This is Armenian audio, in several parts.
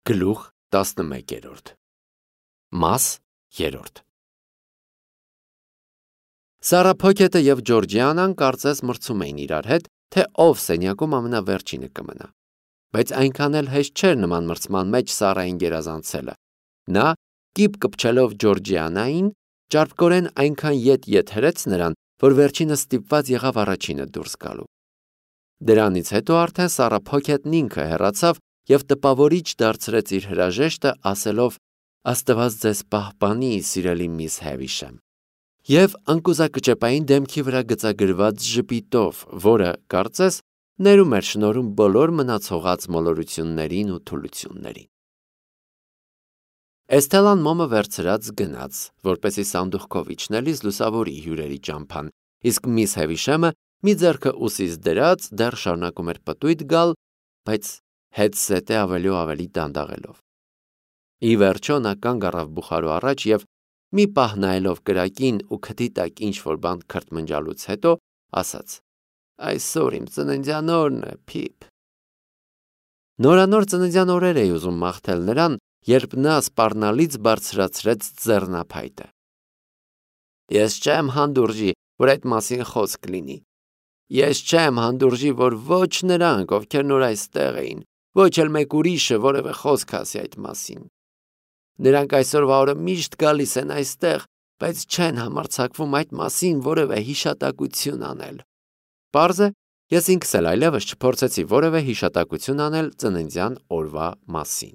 Գլուխ 11 Մաս 3 Սարա Փոքեթը և Ջորջիանան կարծես մրցում էին իրար հետ, թե ով սենյակում ամենավերջինը կմնա։ Բայց այնքան էլ հեշտ չէր նման մրցման մեջ Սարային գերազանցելը։ Նա, կիպ կպչելով Ջորջիանային, ճարպկորեն այնքան ետ հրեց նրան, որ վերջինս ստիպված եղավ առաջինը դուրս գալու։ Դրանից հետո արդեն Սարա Փոքեթն ինքը հեռացավ և տպավորիչ դարձրեց իր հրաժեշտը, ասելով. «Աստված ձեզ պահպանի, սիրելի միս Հևիշեմ», և անկուզակճեպային դեմքի վրա գծագրված ժպիտով, որը, կարծես, ներում էր շնորհում բոլոր մնացողած մոլորություններին ու թուլություններին։ Էսթելան մոմը վերցրած գնաց, որպեսզի սանդուղքով իջնելիս լուսավորի հյուրերի ճամփան, իսկ միս Հևիշեմը մի ձեռքը ուսից դրած դեռ շարունակում էր պտույտ գալ, բայց հետզհետե ավելի ու ավելի դանդաղելով։ Ի վերջո նա կանգ առավ բուխարու առաջ և մի պահ նայելով կրակին ու քթի տակ ինչ-որ բան քրթմնջալուց հետո ասաց. «Այսօր իմ ծննդյան օրն է, Փիփ»։ Նորանոր ծննդյան օրեր էի ուզում մաղթել նրան, երբ նա սպառնալից բարձրացրեց ձեռնափայտը։ Ես չեմ հանդուրժի, որ այդ մասին խոսք լինի։ Ես չեմ հանդուրժի, որ ոչ նրանք, ովքեր նոր այստեղ էին, ոչ էլ մեկ ուրիշը որևէ խոսք ասի այդ մասին։ Նրանք այսօրվա օրը միշտ գալիս են այստեղ, բայց չեն համարձակվում այդ մասին որևէ հիշատակություն անել։ Պարզ է, ես ինքս էլ այլևս չփորձեցի որևէ հիշատակություն անել ծննդյան օրվա մասին։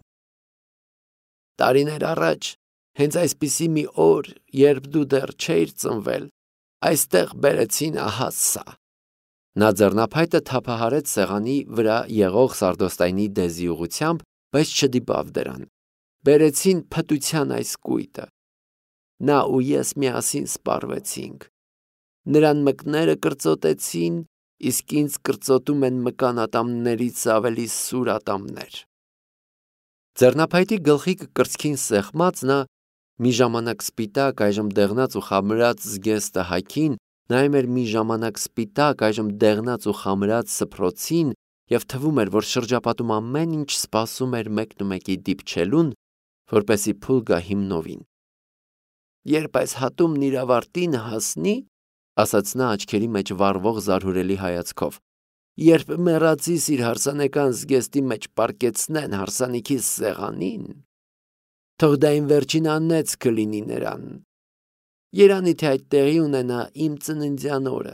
Տարիներ առաջ, հենց այսպիսի մի օր, երբ դու դեռ չէիր ծնվել, այստեղ բերեցին ահա սա։ Նա ձեռնափայտը թափահարեց սեղանի վրա եղող սարդոստայնի դեզի ուղղությամբ, բայց չդիպավ դրան։ Բերեցին փտության այս կույտը։ Նա ու ես միասին սպառվեցինք։ Նրան մկները կրծոտեցին, իսկ ինձ կրծոտում են մկան ատամներից ավելի սուր ատամներ։ Ձեռնափայտի գլխիկը կրծքին սեղմած նա մի ժամանակ սպիտակ, այժմ դեղնած ու խամրած զգեստը հագին, նայում էր մի ժամանակ սպիտակ, այժմ դեղնած ու խամրած սփռոցին և թվում էր, որ շրջապատում ամեն ինչ սպասում էր մեկնումեկի դիպչելուն, որպեսզի փուլ գա հիմնովին։ Երբ այս հատումն իր ավարտին հասնի, ասաց նա աչքերի մեջ վառվող զարհուրելի հայացքով, երբ մեռածիս իր հարսանեկան զգեստի մեջ պառկեցնեն հարսանիքի սեղանին, թող դա իմ վերջին անեծքը լինի նրան։ Երանի թե այդ տեղի ունենա իմ ծննդյան օրը։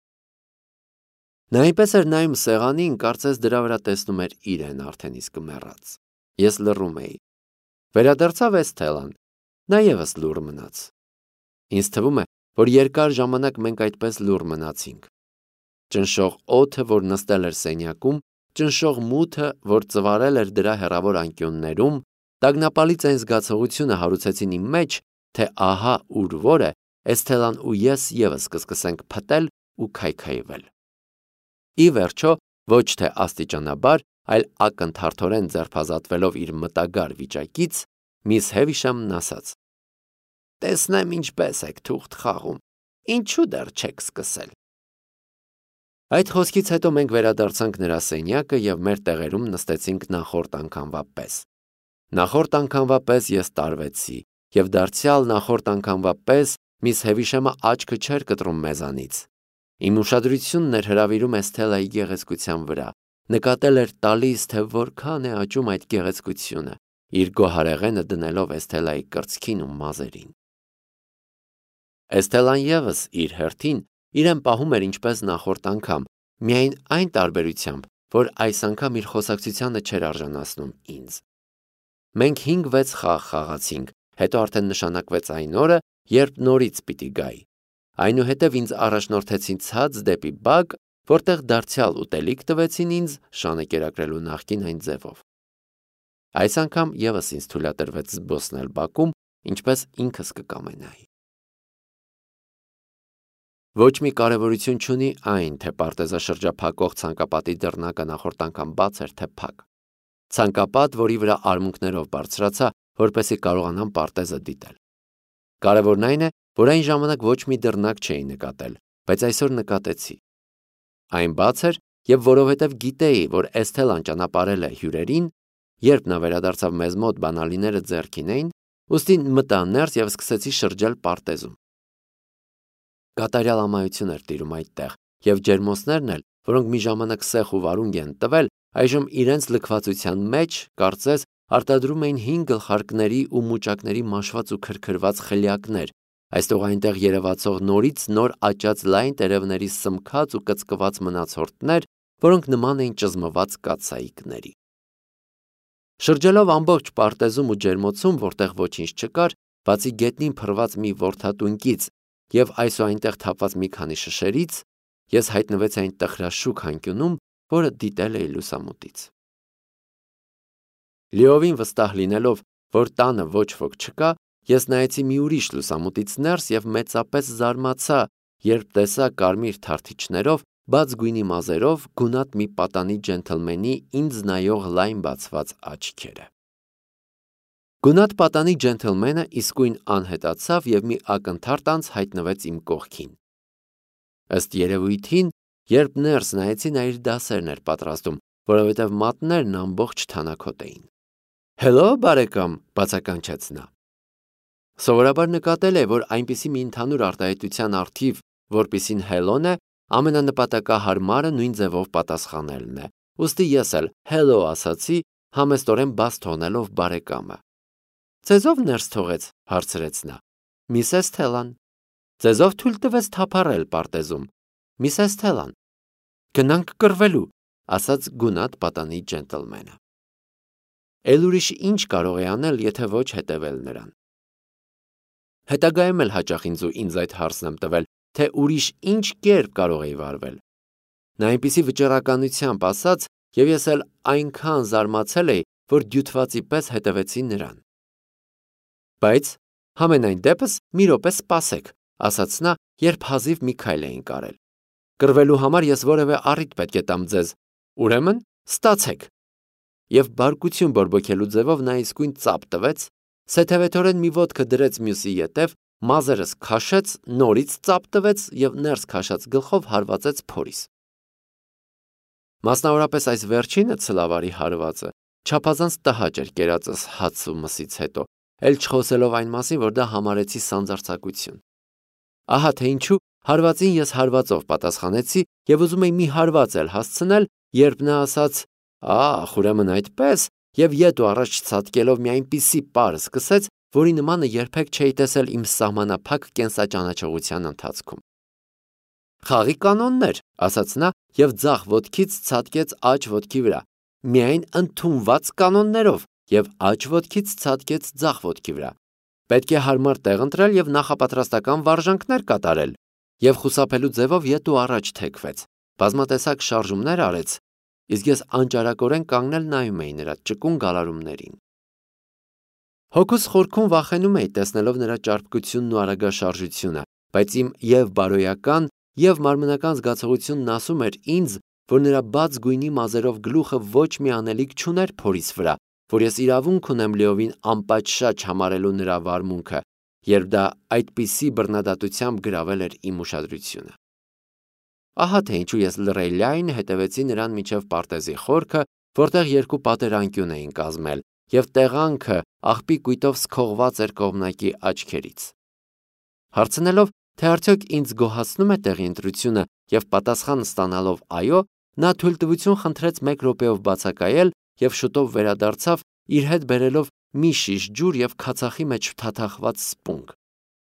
Նա այնպես էր նայում սեղանին, կարծես դրա վրա տեսնում էր իրեն արդեն իսկ մեռած։ Ես լռում էի։ Վերադարձավ Էսթելան։ Նա ևս լուռ մնաց։ Ինձ թվում է, որ երկար ժամանակ մենք այդպես լուռ մնացինք։ Ճնշող օդը, որ նստել էր սենյակում, ճնշող մութը, որ ծվարել էր դրա հեռավոր անկյուններում, տագնապալից այն զգացողությունը հարուցեցին իմ մեջ, թե ահա ուր որ է, Էսթելան ու ես ևս կսկսենք փտել ու քայքայվել։ Ի վերջո, ոչ թե աստիճանաբար, այլ ակնթարթորեն ձերբազատվելով իր մտագար վիճակից, միս Հևիշամն ասաց. Տեսնեմ ինչպես եք թուղթ խաղում, ինչու դեռ չեք սկսել։ Այդ խոսքից հետո մենք վերադարձանք նրա սենյակը և մեր տեղերում նստեցինք նախորդ անգամվա պես։ Նախորդ անգամվա պես ես տարվեցի, և դարձյալ նախորդ անգամվա պես միս Հևիշեմը աչքը չէր կտրում մեզանից։ Իմ ուշադրությունն էր հրավիրում Էսթելայի գեղեցկության վրա, նկատել էր տալիս, թե որքան է աճում այդ գեղեցկությունը, իր գոհարեղենը դնելով Էսթելայի կրծքին ու մազերին։ Էսթելան ևս իր հերթին իրեն պահում էր ինչպես նախորդ անգամ, միայն այն տարբերությամբ, որ այս անգամ իր խոսակցությանը չէր արժանացնում ինձ։ Մենք 5-6 խաղ խաղացինք, հետո արդեն նշանակվեց այն օրը, երբ նորից պիտի գայի։ Այնուհետև ինձ առաջնորդեցին ցած դեպի բակ, որտեղ դարձյալ ուտելիք տվեցին ինձ շանը կերակրելու նախկին այն ձևով։ Այս անգամ ևս ինձ թույլատրվեց զբոսնել բակում, ինչպես ինքս կկամենայի։ Ոչ մի կարևորություն չունի այն, թե պարտեզաշրջափակող ցանկապատի դռնակը նախորդ անգամ բաց էր, թե փակ։ Ցանկապատ, որի վրա արմունկներով բարձրացա, որպեսզի կարողանամ պարտեզը դիտել։ Կարևորն այն է, որ այն ժամանակ ոչ մի դռնակ չէի նկատել, բայց այսօր նկատեցի։ Այն բաց էր, և որովհետև գիտեի, որ Էսթելան ճանապարհել է հյուրերին, երբ նա վերադարձավ մեզ մոտ բանալիները ձեռքին էին, ուստի մտա ներս և սկսեցի շրջել պարտեզում։ Կատարյալ ամայություն էր տիրում այդտեղ, և ջերմոցներն էլ, որոնք մի ժամանակ սեխ ու վարունգ են տվել, այժմ իրենց լքվածության մեջ, կարծես, արտադրում էին հին գլխարկների ու մուճակների մաշված ու քրքրված խլյակներ, այստեղ այնտեղ երևացող նորից նոր աճած լայն տերևների սմքած ու կծկված մնացորդներ, որոնք նման էին ճզմված կաթսայիկների։ Շրջելով ամբողջ պարտեզում ու ջերմոցում, որտեղ ոչինչ չկար, բացի գետնին փռված մի որդատունկից և այս ու այնտեղ թափված մի քանի շշերից, ես հայտնվեցի այն տխրաշուք անկյունում, որը դիտել էի լուսամուտից։ Լիովին վստահ լինելով, որ տանը ոչ ոք չկա, ես նայեցի մի ուրիշ լուսամուտից ներս և մեծապես զարմացա, երբ տեսա կարմիր թարթիչներով, բաց գույնի մազերով, գունատ մի պատանի ջենթլմենի ինձ նայող լայն բացված աչքերը։ Գունատ պատանի ջենթլմենը իսկույն անհետացավ և մի ակնթարթ անց հայտնվեց իմ կողքին։ Ըստ երևույթին, երբ ներս նայեցի, նա իր դասերն էր պատրաստում, որովհետև մատներն ամբողջ թանաքոտ էին։ «Հելո, բարեկամ», բացականչեց նա։ Սովորաբար նկատել է, որ այնպիսի մի ընդհանուր արտահայտության առթիվ, որպիսին հելոն է, ամենանպատակահարմարը նույն ձևով պատասխանելն է, ուստի ես էլ հելո ասացի, համեստորեն բաց թողնելով բարեկամը։ «Ձեզ ով ներս թողեց», հարցրեց նա։ «Միսես Թելան»։ «Ձեզ ով թույլ տվեց թափառել պարտեզում»։ «Միսես Թելան»։ «Գնանք կռվելու», ասաց գունատ պատանի ջենթլմենը։ Էլ ուրիշ ինչ կարող է անել, եթե ոչ հետևել նրան։ Հետագայում էլ հաճախ ինձ այդ հարցն եմ տվել, թե ուրիշ ինչ կերպ կարող էի վարվել։ Նա այնպիսի վճռականությամբ ասաց, և ես էլ այնքան զարմացել էի, որ դյութվածի պես հետևեցի նրան։ Բայց համենայն դեպս մի րոպե սպասեք, ասաց նա, երբ հազիվ մի քայլ էինք արել։ Կռվելու համար ես որևէ առիթ պետք է տամ ձեզ, ուրեմն ստացեք։ Եվ բարկություն բորբոքելու ձևով նա իսկույն ծափ տվեց, սեթևեթորեն մի ոտքը դրեց մյուսի ետև, մազերս քաշեց, նորից ծափ տվեց և ներս քաշած գլխով հարվածեց փորիս։ Մասնավորապես այս վերջինը ցլավարի հարվածը չափազանց տհաճ էր կերածս հաց ու մսից հետո, էլ չխոսելով այն մասին, որ դա համարեցի սանձարձակություն։ Ահա թե ինչու հարվածին ես հարվածով պատասխանեցի և ուզում էի մի հարված էլ հասցնել, երբ նա ասաց. «Ահ, ուրեմն այդպես», և ետ ու առաջ ցատկելով մի այնպիսի պար սկսեց, որի նմանը երբեք չէի տեսել իմ սահմանափակ կենսաճանաչողության ընթացքում։ «Խաղի կանոններ», ասաց նա և ձախ ոտքից ցատկեց աջ ոտքի վրա, միայն ընդունված կանոններով, և աջ ոտքից ցատկեց ձախ ոտքի վրա։ Պետք է հարմար տեղ ընտրել և նախապատրաստական վարժանքներ կատարել, և խուսափելու ձևով ետ ու առաջ թեքվեց, բազմատեսակ շարժումներ արեց, իսկ ես անճարակորեն կանգնել նայում էի նրա ճկուն գալարումներին։ Հոգուս խորքում վախենում էի տեսնելով նրա ճարպկությունն ու արագաշարժությունը, բայց իմ և բարոյական, և մարմնական զգացողությունն ասում էր ինձ, որ նրա բաց գույնի մազերով գլուխը ոչ մի անելիք չուներ փորիս վրա, որ ես իրավունք ունեմ լիովին անպատշաճ համարելու նրա վարմունքը, երբ դա այդպիսի բռնադատությամբ գրավել էր իմ ուշադրությունը։ Ահա թե ինչու ես լռելիայն հետևեցի նրան մինչև պարտեզի խորքը, որտեղ երկու պատերանկյուն էին կազմել, և տեղանքը աղբի կույտով սքողված էր կողմնակի աչքերից։ Հարցնելով, թե արդյոք ինձ գոհացնում է տեղի ընտրությունը, և պատասխան ստանալով այո, նա թույլտվություն խնդրեց 1 րոպեով բացակայել և շուտով վերադարձավ, իր հետ բերելով մի շիշ ջուր և քացախի մեջ թաթախված սպունգ։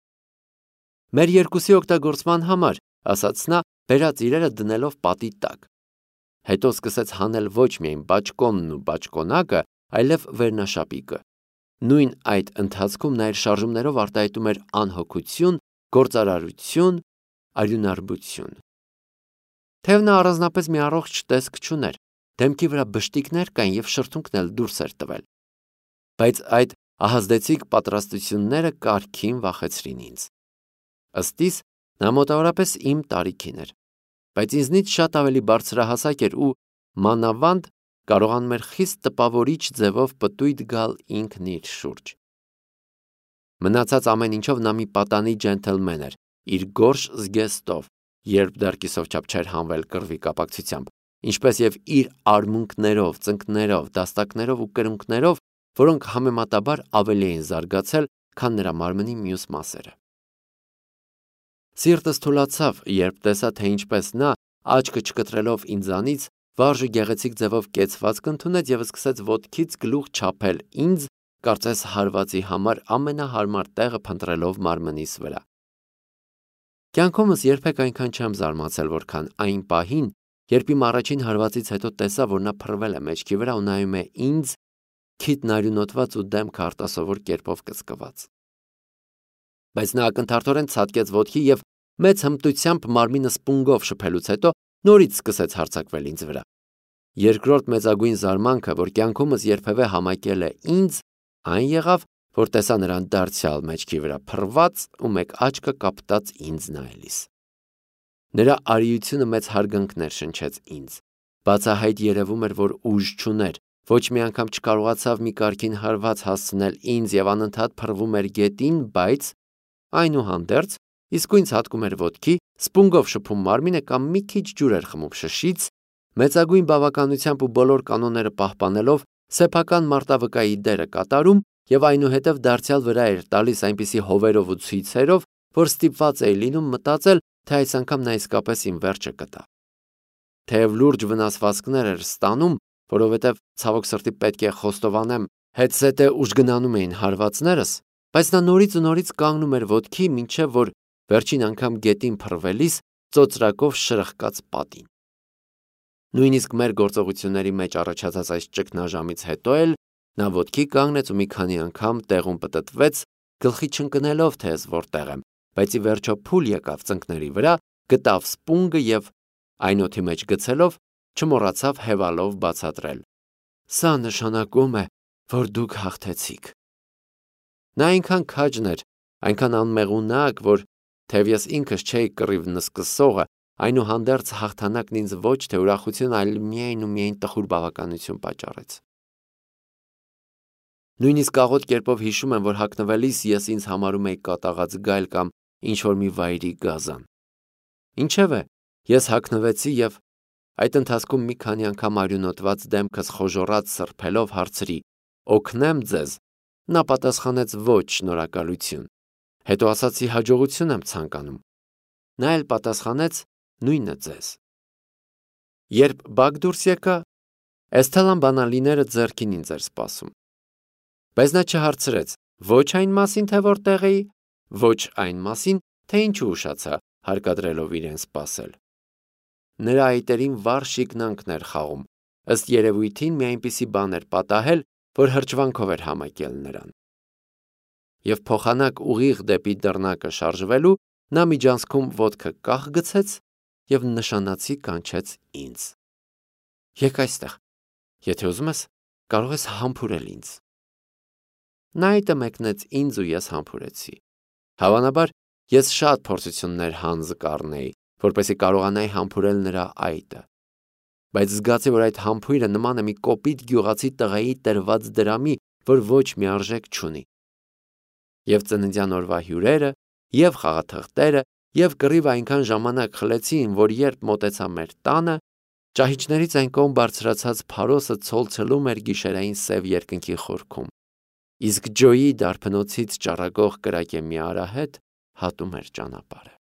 «Մեր երկուսի օգտագործման համար», ասաց նա, բերած իրերը դնելով պատի տակ։ Հետո սկսեց հանել ոչ միայն բաճկոնն ու բաճկոնակը, այլև վերնաշապիկը։ Նույն այդ ընթացքում նա իր շարժումներով արտահայտում էր անհոգություն, գործարարություն, արյունարբություն։ Թեև նա առանձնապես մի առողջ տեսք չուներ, դեմքի վրա բշտիկներ կային և շրթունքն էլ դուրս էր տվել։ Բայց այդ ահազդեցիկ պատրաստությունները կարգին վախեցրին ինձ։ Ըստ իս, նա մոտավորապես իմ տարիքին էր, բայց ինձնից շատ ավելի բարձրահասակ էր ու, մանավանդ, կարողանում էր խիստ տպավորիչ ձևով պտույտ գալ ինքն իր շուրջ։ Մնացած ամեն ինչով նա մի պատանի ջենթլմեն էր, իր գորշ զգեստով, երբ դեռ կիսով չափ չէր հանվել կռվի կապակցությամբ, ինչպես և իր արմունկներով, ծնկներով, դաստակներով ու կրունկներով, որոնք համեմատաբար ավելի էին զարգացել, քան նրա մարմնի մյուս մասերը։ Սիրտս թուլացավ, երբ տեսա, թե ինչպես նա, աչքը չկտրելով ինձանից, վարժը գեղեցիկ ձևով կեցվածք ընդունեց և սկսեց ոտքից գլուխ չափել ինձ, կարծես հարվածի համար ամենահարմար տեղը փնտրելով մարմնիս վրա։ Կյանքումս երբեք այնքան չեմ զարմացել, որքան այն պահին, երբ իմ առաջին հարվածից հետո տեսա, որ նա փռվել է մեջքի վրա ու նայում է ինձ, քիթն արյունոտված ու դեմքը արտասովոր կերպով կծկված։ Բայց նա ակնթարթորեն ցատկեց ոտքի և մեծ հմտությամբ մարմինը սպունգով շփելուց հետո նորից սկսեց հարձակվել ինձ վրա։ Երկրորդ մեծագույն զարմանքը, որ կյանքումս երբևէ համակել է ինձ, այն եղավ, որ տեսա նրան դարձյալ մեջքի վրա փռված ու մեկ աչքը կապտած ինձ նայելիս։ Նրա արիությունը մեծ հարգանքներ շնչեց ինձ։ Բացահայտ երևում էր, որ ուժ չուներ, ոչ մի անգամ չկարողացավ մի կարգին հարված հասցնել ինձ և անընդհատ փռվում էր գետին, բայց այնուհանդերձ իսկույն ցատկում էր ոտքի, սպունգով շփում մարմինը կամ մի քիչ ջուր էր խմում շշից, մեծագույն բավականությամբ ու բոլոր կանոնները պահպանելով սեփական մարտավկայի դերը կատարում և այնուհետև դարձյալ վրա էր տալիս այնպիսի հովերով ու ցույցերով, որ ստիպված էի լինում մտածել, թե այս անգամ նա իսկապես իմ վերջը կտա։ Թեև լուրջ վնասվածքներ էր ստանում, որովհետև ցավոք սրտի պետք է խոստովանեմ, հետզհետե ուժգնանում էին հարվածներս, բայց նա նորից ու նորից կանգնում էր ոտքի, մինչև որ վերջին անգամ գետին փռվելիս ծոծրակով շրխկաց պատին։ Նույնիսկ մեր գործողությունների մեջ առաջացած այս ճգնաժամից հետո էլ նա ոտքի կանգնեց ու մի քանի անգամ տեղում պտտվեց, գլխի չընկնելով, թե ես որտեղ եմ, բայց ի վերջո փուլ եկավ ծնկների վրա, գտավ սպունգը և այն օդի մեջ գցելով չմոռացավ հևալով բացատրել. «Սա նշանակում է, որ դուք հաղթեցիք»։ Նա այնքան քաջն էր, այնքան անմեղունակ, որ թեև ես ինքս չէի կռիվ նսկսողը, այնուհանդերձ հաղթանակն ինձ ոչ թե ուրախություն, այլ միայն ու միայն տխուր բավականություն պատճառեց։ Նույնիսկ աղոտ կերպով հիշում եմ, որ հագնվելիս ես ինձ համարում էի կատաղած գայլ կամ ինչ-որ մի վայրի գազան։ Ինչևէ, ես հագնվեցի և այդ ընթացքում մի քանի անգամ արյունոտված դեմքս խոժոռած սրբելով հարցրի. «Օգնե՞մ ձեզ»։ Նա պատասխանեց. «Ոչ, շնորհակալություն»։ Հետո ասացի. «Հաջողություն եմ ցանկանում»։ Նա էլ պատասխանեց. «Նույնը ձեզ»։ Երբ բակ դուրս եկա, Էսթելան բանալիները ձեռքին ինձ էր սպասում։ Բայց նա չհարցրեց ոչ այն մասին, թե որտեղ էի, ոչ այն մասին, թե ինչու ուշացա, հարկադրելով իրեն սպասել։ Նրա այտերին վառ շիկնանքն էր խաղում, ըստ երևույթին մի այնպիսի բան էր պատահել, որ հրճվանքով էր համակել նրան։ Եվ փոխանակ ուղիղ դեպի դռնակը շարժվելու, նա միջանցքում ոտքը կախ գցեց և նշանացի կանչեց ինձ. «Եկ այստեղ, եթե ուզում ես, կարող ես համբուրել ինձ»։ Նա այտը մեկնեց ինձ ու ես համբուրեցի։ Հավանաբար, ես շատ փորձություններ հանձ կառնեի, որպեսզի կարողանայի համբուրել նրա այտը։ Բայց զգացի, որ այդ համբույրը նման է մի կոպիտ գյուղացի տղայի տրված դրամի, որ ոչ մի արժեք չունի։ Եվ ծննդյան օրվա հյուրերը, և խաղաթղթերը, և կռիվը այնքան ժամանակ խլեցին, որ երբ մոտեցա մեր տանը, ճահիճներից այն կողմ բարձրացած փարոսը ցոլցելում էր գիշերային սև երկնքի խորքում, իսկ Ջոյի դարբնոցից ճառագող կրակե մի արահետ հատում էր ճանապարհը։